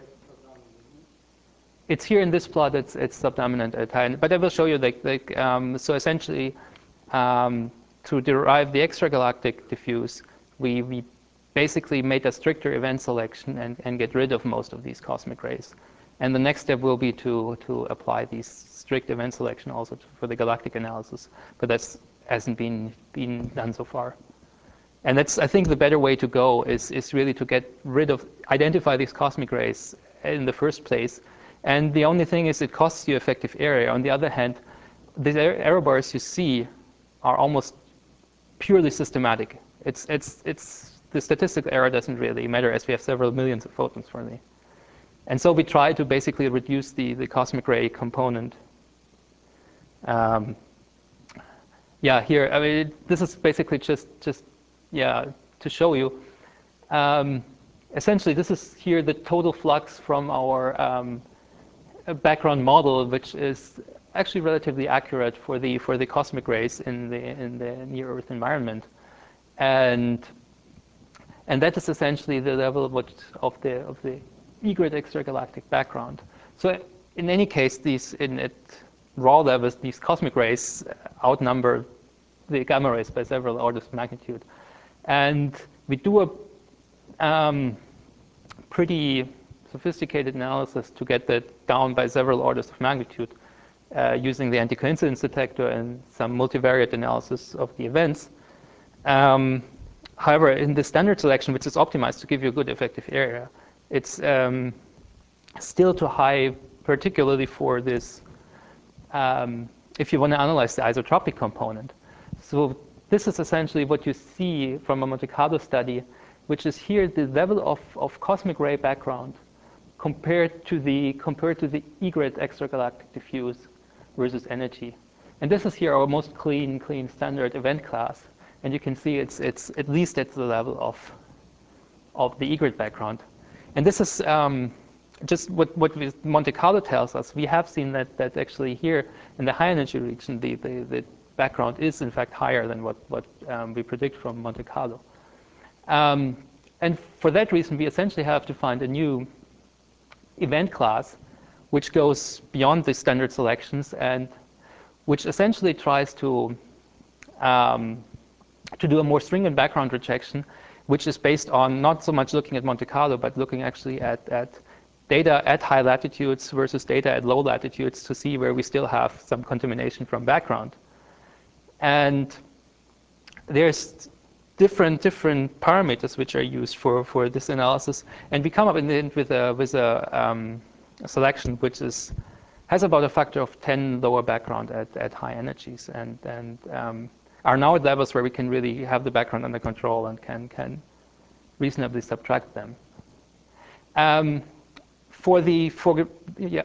It's here in this plot. It's it's subdominant at high, but I will show you like like um, so essentially um, to derive the extragalactic diffuse, we we basically made a stricter event selection and and get rid of most of these cosmic rays, and the next step will be to to apply these strict event selection also to, for the galactic analysis, but that's hasn't been been done so far. And that's, I think, the better way to go is is really to get rid of identify these cosmic rays in the first place. And the only thing is it costs you effective area. On the other hand, the error bars you see are almost purely systematic. It's it's it's the statistical error doesn't really matter as we have several millions of photons for the. And so we try to basically reduce the, the cosmic ray component. Um, yeah, here, I mean, this is basically just just yeah to show you. Um, essentially, this is here the total flux from our um, background model, which is actually relatively accurate for the for the cosmic rays in the in the near Earth environment, and And that is essentially the level of, what, of the of the egret extragalactic background. So in any case, these in at raw levels, these cosmic rays outnumber the gamma rays by several orders of magnitude. And we do a um, pretty sophisticated analysis to get that down by several orders of magnitude uh, using the anti-coincidence detector and some multivariate analysis of the events. Um, however, in the standard selection, which is optimized to give you a good effective area, it's um, still too high, particularly for this, um, if you want to analyze the isotropic component. So this is essentially what you see from a Monte Carlo study, which is here the level of, of cosmic ray background compared to the compared to the egret extragalactic diffuse versus energy. And this is here our most clean, clean standard event class. And you can see it's it's at least at the level of of the egret background. And this is um, just what what Monte Carlo tells us. We have seen that that actually here in the high energy region, the the, the background is in fact higher than what what um, we predict from Monte Carlo. Um, and for that reason, we essentially have to find a new event class which goes beyond the standard selections and which essentially tries to um, to do a more stringent background rejection, which is based on not so much looking at Monte Carlo, but looking actually at, at data at high latitudes versus data at low latitudes to see where we still have some contamination from background. And there's different different parameters which are used for, for this analysis, and we come up in the end with a with a, um, a selection which is has about a factor of ten lower background at, at high energies, and and um, are now at levels where we can really have the background under control and can can reasonably subtract them. Um, for the for yeah.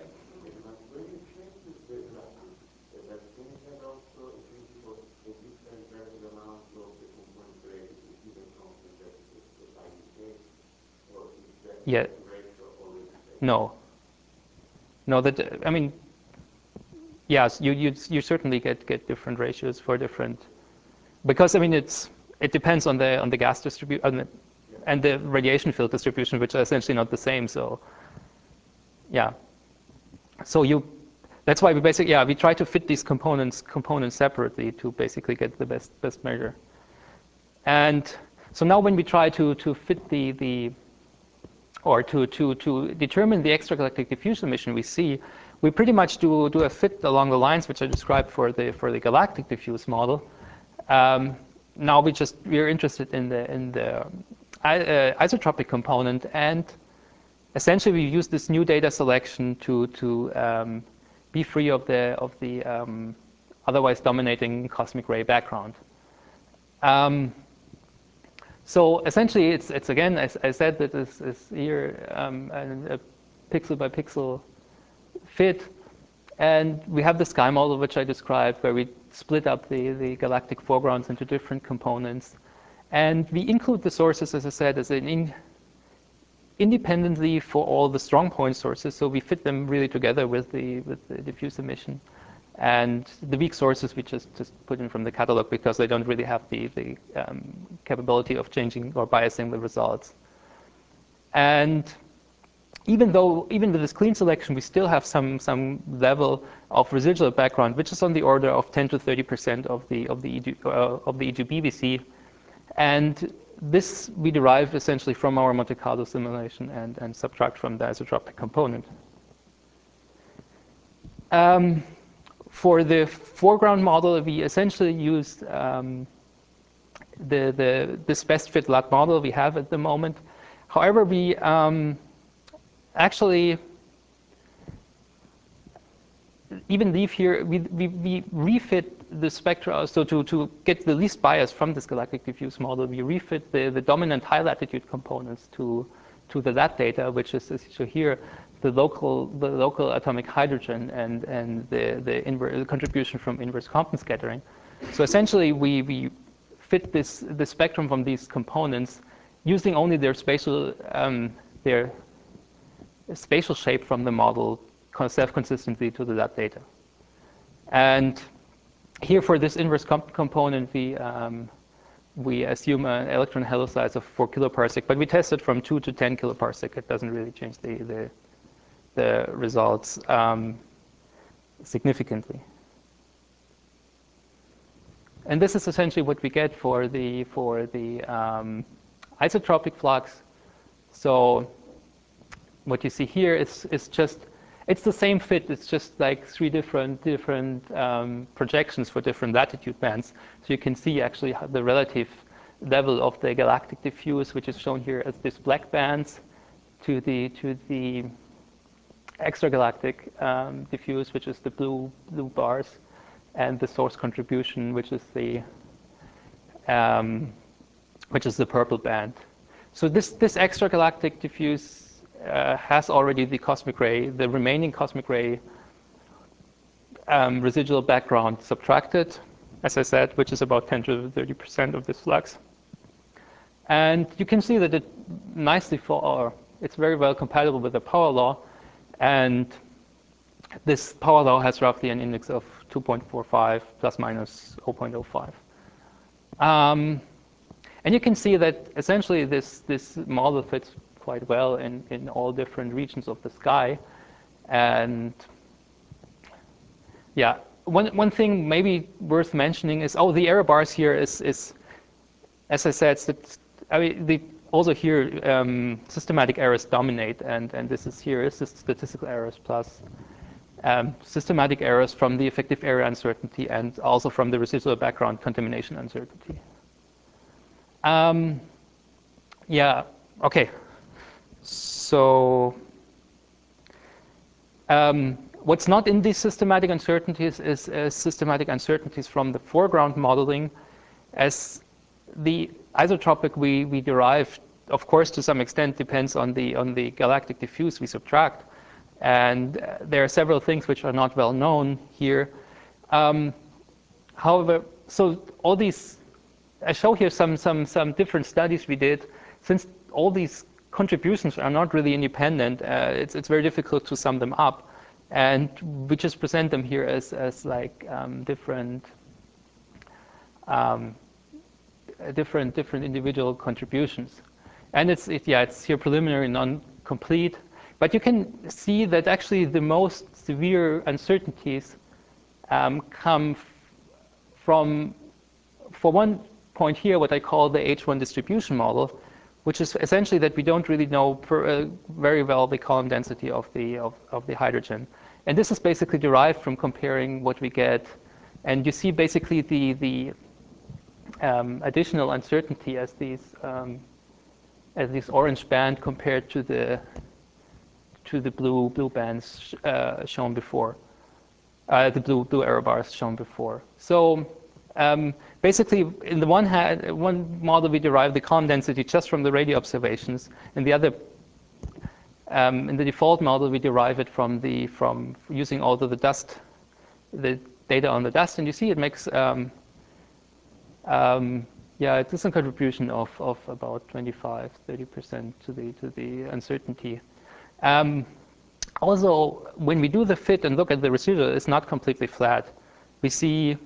Yeah. No. No, that I mean, yes, you you you certainly get get different ratios for different, because I mean it's it depends on the on the gas distribution and the radiation field distribution, which are essentially not the same. So yeah, so you that's why we basically yeah we try to fit these components components separately to basically get the best best measure. And so now when we try to to fit the the or to, to, to determine the extragalactic diffusion emission we see, we pretty much do, do a fit along the lines which I described for the, for the galactic diffuse model. Um, now we just, we're interested in the, in the uh, isotropic component, and essentially we use this new data selection to, to um, be free of the, of the um, otherwise dominating cosmic ray background. Um, So essentially, it's it's again, as I said, that is is here um, a, a pixel by pixel fit, and we have the sky model which I described, where we split up the the galactic foregrounds into different components, and we include the sources, as I said, as an in, independently for all the strong point sources. So we fit them really together with the with the diffuse emission. And the weak sources we just, just put in from the catalog because they don't really have the, the um, capability of changing or biasing the results. And even though, even with this clean selection, we still have some, some level of residual background, which is on the order of ten to thirty percent of the, of the, uh, of the E G B we see. And this we derive essentially from our Monte Carlo simulation and, and subtract from the isotropic component. Um, For the foreground model, we essentially used um, the, the, this best fit lat model we have at the moment. However, we um, actually even leave here, we, we, we refit the spectra. So to, to get the least bias from this galactic diffuse model, we refit the, the dominant high latitude components to, to the lat data, which is, is so here the local the local atomic hydrogen and and the the, inverse, the contribution from inverse Compton scattering. So essentially, we we fit this the spectrum from these components using only their spatial um, their spatial shape from the model self-consistently to the lat data. And here for this inverse comp component, we um, we assume an electron halo size of four kiloparsec, but we tested from two to ten kiloparsec. It doesn't really change the, the, the results um, significantly. And this is essentially what we get for the, for the um, isotropic flux. So what you see here is, is just, it's the same fit. It's just like three different, different um, projections for different latitude bands. So you can see actually the relative level of the galactic diffuse, which is shown here as these black bands, to the, to the extragalactic um, diffuse, which is the blue, blue bars, and the source contribution, which is the um, which is the purple band. So this this extragalactic diffuse uh, has already the cosmic ray, the remaining cosmic ray um, residual background subtracted, as I said, which is about ten to the thirty percent of this flux. And you can see that it nicely for, or it's very well compatible with the power law, and this power law has roughly an index of two point four five plus minus zero point zero five. Um, and you can see that essentially this, this model fits quite well in, in all different regions of the sky. And yeah, one, one thing maybe worth mentioning is, oh, the error bars here is, is as I said, it's, I mean, the, also here um, systematic errors dominate, and, and this is here is statistical errors plus Um, systematic errors from the effective area uncertainty and also from the residual background contamination uncertainty. Um, yeah, okay. So um, what's not in these systematic uncertainties is uh, systematic uncertainties from the foreground modeling. As the isotropic we, we derive, of course, to some extent depends on the, on the galactic diffuse we subtract. And uh, there are several things which are not well known here. Um, however, so all these, I show here some, some, some different studies we did. Since all these contributions are not really independent, uh, it's, it's very difficult to sum them up. And we just present them here as, as like um, different, um, different, different individual contributions. And it's, it, yeah, it's here preliminary, non-complete. But you can see that actually the most severe uncertainties um, come from, for one point here, what I call the H one distribution model, which is essentially that we don't really know per, uh, very well the column density of the, of, of the hydrogen. And this is basically derived from comparing what we get. And you see basically the, the um, additional uncertainty as these, um, as this orange band compared to the to the blue blue bands uh, shown before, uh, the blue blue error bars shown before. So um, basically, in the one hand, one model we derive the column density just from the radio observations, and the other, um, in the default model, we derive it from the from using all of the dust, the data on the dust, and you see it makes um, um, yeah, it is a contribution of of about twenty-five, thirty percent to the to the uncertainty. Um, also, when we do the fit and look at the residual, it's not completely flat. We see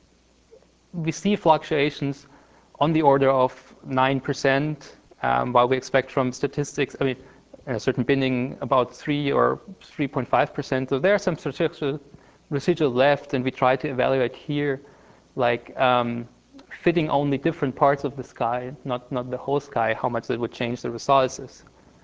we see fluctuations on the order of nine percent, um, while we expect from statistics, I mean, a certain binding about three or three point five percent. So there are some statistical residual left, and we try to evaluate here, like um, fitting only different parts of the sky, not not the whole sky, how much it would change the results.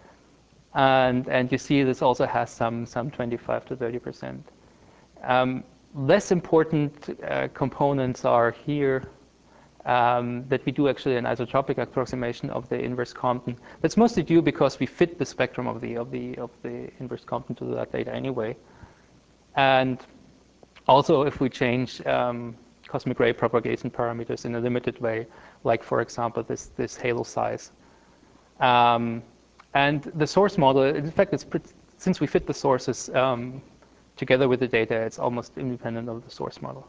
And, and you see this also has some, some twenty-five to thirty percent. Um, less important uh, components are here um, that we do actually an isotropic approximation of the inverse Compton. That's mostly due because we fit the spectrum of the, of the, of the inverse Compton to that data anyway. And also if we change um, cosmic ray propagation parameters in a limited way, like for example this, this halo size. Um, And the source model, in fact, it's pretty, since we fit the sources um, together with the data, it's almost independent of the source model.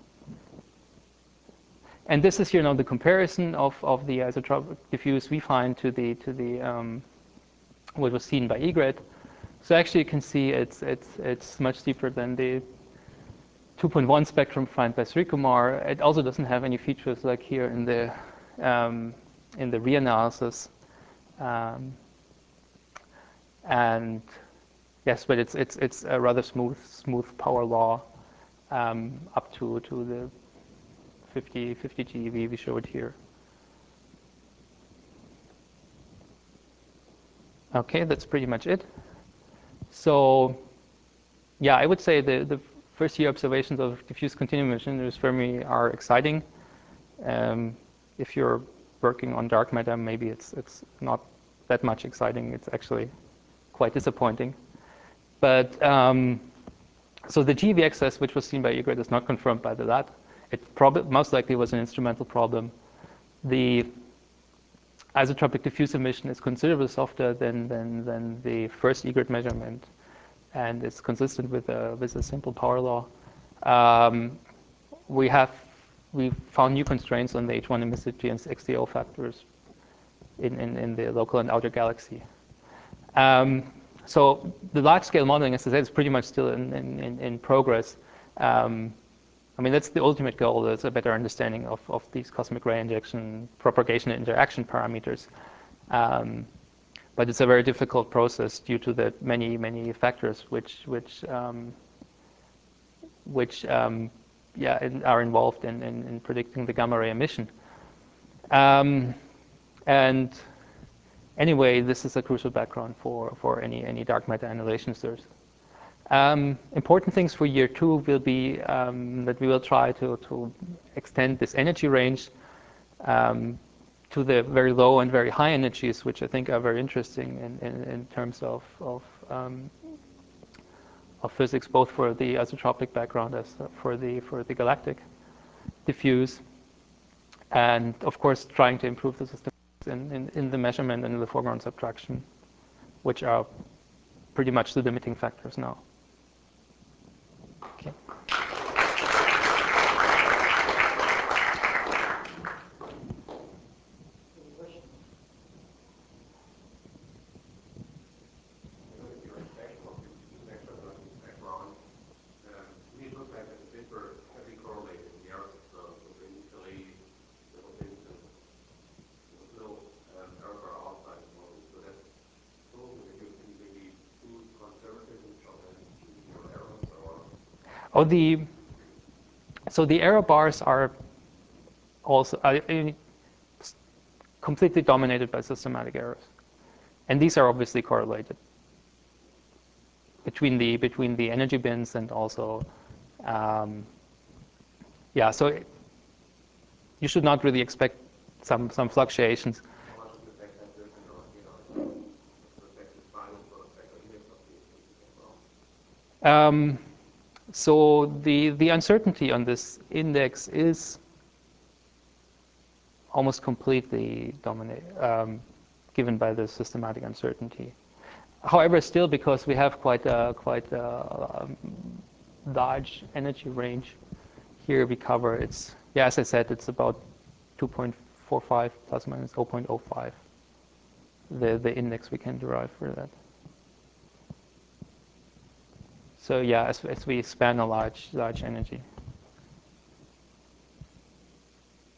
And this is, you know, the comparison of, of the isotropic diffuse we find to the to the um, what was seen by Egret. So actually, you can see it's it's it's much steeper than the two point one spectrum found by Srikumar. It also doesn't have any features like here in the um, in the reanalysis. Um, and yes, but it's it's it's a rather smooth smooth power law um, up to to the fifty GeV we showed here. Okay, that's pretty much it. So yeah, I would say the the first year observations of diffuse continuum emission Fermi are exciting. Um, if you're working on dark matter, maybe it's it's not that much exciting. It's actually quite disappointing. But um, so the GeV excess, which was seen by Egret, is not confirmed by the L A T. It probably most likely was an instrumental problem. The isotropic diffuse emission is considerably softer than than than the first Egret measurement, and it's consistent with a with a simple power law. Um, we have we found new constraints on the H one emissivity and X D O factors in, in, in the local and outer galaxy. Um, so the large-scale modeling, as I said, is pretty much still in, in, in progress. Um, I mean, that's the ultimate goal, is a better understanding of, of these cosmic ray injection, propagation, and interaction parameters. Um, but it's a very difficult process due to the many, many factors which, which, um, which um, yeah, in, are involved in, in, in predicting the gamma ray emission. Um, and anyway, this is a crucial background for, for any, any dark matter annihilation search. Um, important things for year two will be um, that we will try to, to extend this energy range um, to the very low and very high energies, which I think are very interesting in, in, in terms of, of, um, of physics, both for the isotropic background as for the, for the galactic diffuse. And of course, trying to improve the system in, in, in the measurement and in the foreground subtraction, which are pretty much the limiting factors now. Okay. Oh, the so the error bars are also uh, completely dominated by systematic errors, and these are obviously correlated between the between the energy bins and also, um, yeah. So it, you should not really expect some some fluctuations.
How much of the effect has this, you know, you know, respective size or vector index of the as well?
Um, so the the uncertainty on this index is almost completely dominated, um, given by the systematic uncertainty. However, still, because we have quite a quite a um, large energy range here, we cover it's yeah, as I said, it's about two point four five plus minus zero point zero five. The the index we can derive for that. So yeah, as as we span a large large energy.